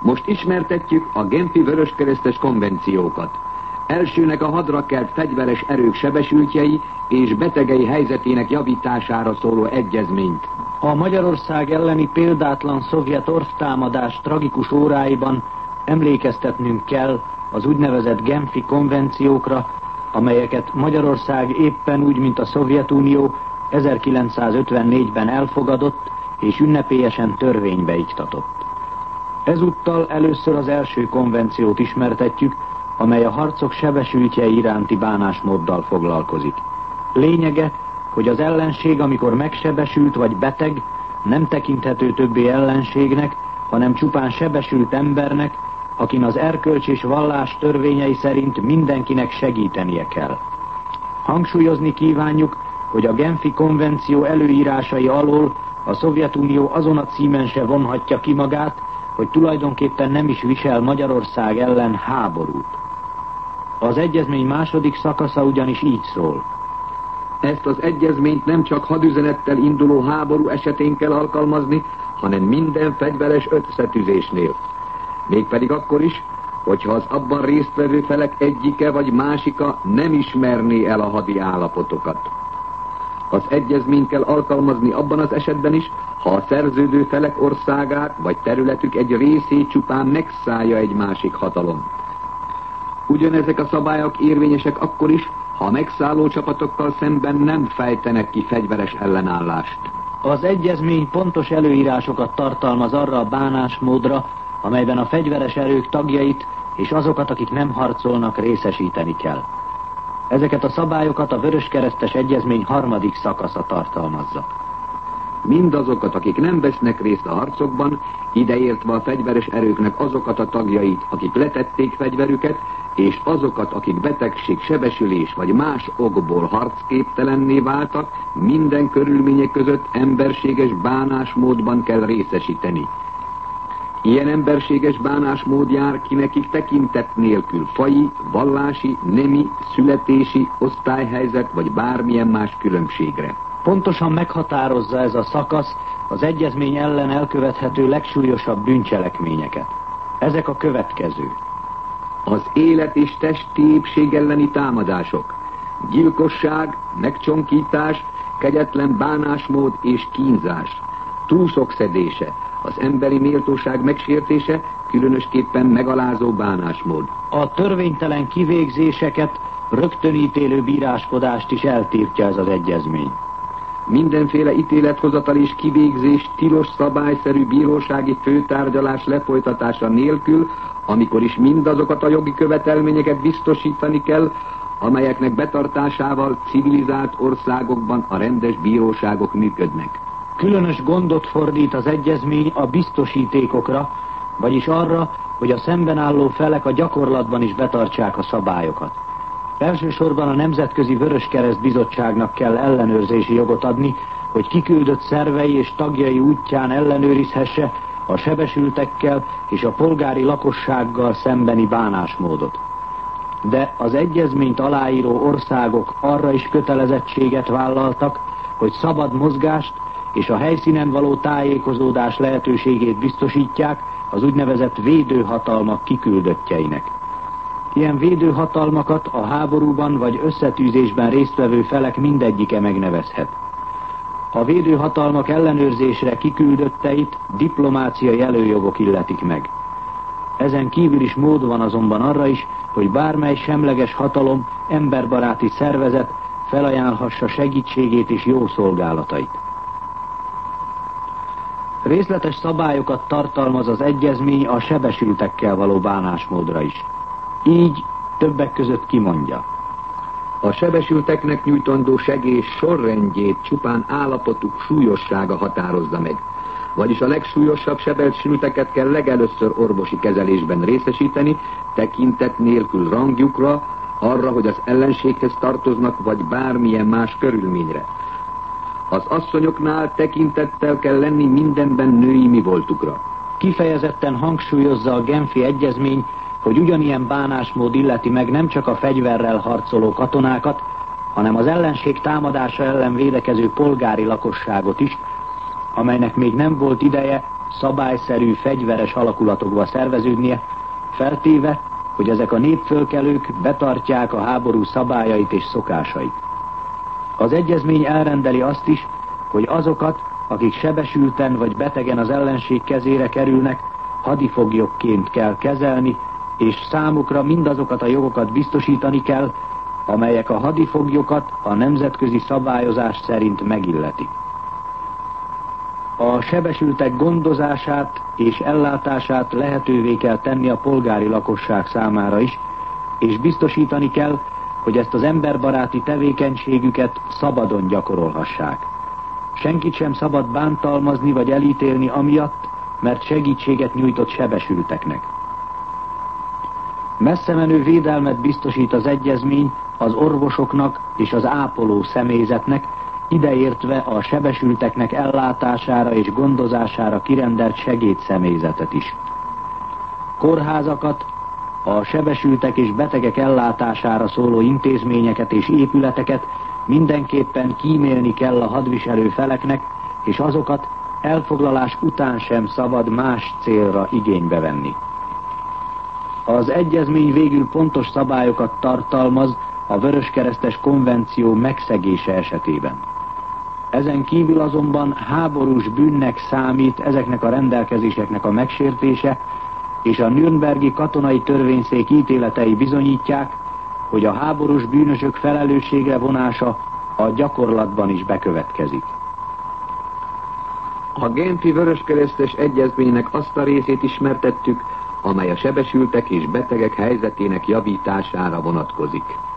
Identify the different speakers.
Speaker 1: Most ismertetjük a Genfi vöröskeresztes konvenciókat. Elsőnek a hadra kelt fegyveres erők sebesültjei és betegei helyzetének javítására szóló egyezményt.
Speaker 2: A Magyarország elleni példátlan szovjet orvtámadás tragikus óráiban emlékeztetnünk kell az úgynevezett Genfi konvenciókra, amelyeket Magyarország éppen úgy, mint a Szovjetunió 1954-ben elfogadott és ünnepélyesen törvénybe iktatott. Ezúttal először az első konvenciót ismertetjük, amely a harcok sebesültjei iránti bánásmóddal foglalkozik. Lényege, hogy az ellenség, amikor megsebesült vagy beteg, nem tekinthető többé ellenségnek, hanem csupán sebesült embernek, akin az erkölcs és vallás törvényei szerint mindenkinek segítenie kell. Hangsúlyozni kívánjuk, hogy a Genfi konvenció előírásai alól a Szovjetunió azon a címen se vonhatja ki magát, hogy tulajdonképpen nem is visel Magyarország ellen háborút. Az egyezmény második szakasza ugyanis így szól.
Speaker 1: Ezt az egyezményt nem csak hadüzenettel induló háború esetén kell alkalmazni, hanem minden fegyveres összetűzésnél. Mégpedig akkor is, hogyha az abban résztvevő felek egyike vagy másika nem ismerné el a hadi állapotokat. Az egyezményt kell alkalmazni abban az esetben is, ha a szerződő felek országát vagy területük egy részét csupán megszállja egy másik hatalom. Ugyanezek a szabályok érvényesek akkor is, ha a megszálló csapatokkal szemben nem fejtenek ki fegyveres ellenállást.
Speaker 2: Az egyezmény pontos előírásokat tartalmaz arra a bánásmódra, amelyben a fegyveres erők tagjait és azokat, akik nem harcolnak, részesíteni kell. Ezeket a szabályokat a vöröskeresztes egyezmény harmadik szakasza tartalmazza.
Speaker 1: Mindazokat, akik nem vesznek részt a harcokban, ideértve a fegyveres erőknek azokat a tagjait, akik letették fegyverüket, és azokat, akik betegség, sebesülés vagy más okból harcképtelenné váltak, minden körülmények között emberséges bánásmódban kell részesíteni. Ilyen emberséges bánásmód jár ki nekik tekintet nélkül faji, vallási, nemi, születési, osztályhelyzet vagy bármilyen más különbségre.
Speaker 2: Pontosan meghatározza ez a szakasz az egyezmény ellen elkövethető legsúlyosabb bűncselekményeket. Ezek a következő.
Speaker 1: Az élet és testi épség elleni támadások, gyilkosság, megcsonkítás, kegyetlen bánásmód és kínzás, túlszokszedése, az emberi méltóság megsértése, különösképpen megalázó bánásmód.
Speaker 2: A törvénytelen kivégzéseket, rögtönítélő bíráskodást is eltiltja ez az egyezmény.
Speaker 1: Mindenféle ítélethozatal és kivégzés tilos szabályszerű bírósági főtárgyalás lefolytatása nélkül, amikor is mindazokat a jogi követelményeket biztosítani kell, amelyeknek betartásával civilizált országokban a rendes bíróságok működnek.
Speaker 2: Különös gondot fordít az egyezmény a biztosítékokra, vagyis arra, hogy a szemben álló felek a gyakorlatban is betartsák a szabályokat. Elsősorban a Nemzetközi Vöröskereszt Bizottságnak kell ellenőrzési jogot adni, hogy kiküldött szervei és tagjai útján ellenőrizhesse a sebesültekkel és a polgári lakossággal szembeni bánásmódot. De az egyezményt aláíró országok arra is kötelezettséget vállaltak, hogy szabad mozgást és a helyszínen való tájékozódás lehetőségét biztosítják az úgynevezett védőhatalmak kiküldöttjeinek. Ilyen védőhatalmakat a háborúban vagy összetűzésben résztvevő felek mindegyike megnevezhet. A védőhatalmak ellenőrzésre kiküldötteit diplomáciai előjogok illetik meg. Ezen kívül is mód van azonban arra is, hogy bármely semleges hatalom, emberbaráti szervezet felajánlhassa segítségét és jó szolgálatait. Részletes szabályokat tartalmaz az egyezmény a sebesültekkel való bánásmódra is. Így többek között kimondja.
Speaker 1: A sebesülteknek nyújtandó segély sorrendjét csupán állapotuk súlyossága határozza meg. Vagyis a legsúlyosabb sebesülteket kell legelőször orvosi kezelésben részesíteni, tekintet nélkül rangjukra, arra, hogy az ellenséghez tartoznak, vagy bármilyen más körülményre. Az asszonyoknál tekintettel kell lenni mindenben női mivoltukra.
Speaker 2: Kifejezetten hangsúlyozza a Genfi egyezmény, hogy ugyanilyen bánásmód illeti meg nem csak a fegyverrel harcoló katonákat, hanem az ellenség támadása ellen védekező polgári lakosságot is, amelynek még nem volt ideje szabályszerű, fegyveres alakulatokba szerveződnie, feltéve, hogy ezek a népfölkelők betartják a háború szabályait és szokásait. Az egyezmény elrendeli azt is, hogy azokat, akik sebesülten vagy betegen az ellenség kezére kerülnek, hadifoglyokként kell kezelni, és számukra mindazokat a jogokat biztosítani kell, amelyek a hadifoglyokat a nemzetközi szabályozás szerint megilletik. A sebesültek gondozását és ellátását lehetővé kell tenni a polgári lakosság számára is, és biztosítani kell, hogy ezt az emberbaráti tevékenységüket szabadon gyakorolhassák. Senkit sem szabad bántalmazni vagy elítélni amiatt, mert segítséget nyújtott sebesülteknek. Messzemenő védelmet biztosít az egyezmény az orvosoknak és az ápoló személyzetnek, ideértve a sebesülteknek ellátására és gondozására kirendelt segédszemélyzetet is. Kórházakat, a sebesültek és betegek ellátására szóló intézményeket és épületeket mindenképpen kímélni kell a hadviselő feleknek, és azokat elfoglalás után sem szabad más célra igénybe venni. Az egyezmény végül pontos szabályokat tartalmaz a Vöröskeresztes konvenció megszegése esetében. Ezen kívül azonban háborús bűnnek számít ezeknek a rendelkezéseknek a megsértése, és a Nürnbergi katonai törvényszék ítéletei bizonyítják, hogy a háborús bűnösök felelősségre vonása a gyakorlatban is bekövetkezik.
Speaker 1: A Genfi Vöröskeresztes egyezménynek azt a részét ismertettük, amely a sebesültek és betegek helyzetének javítására vonatkozik.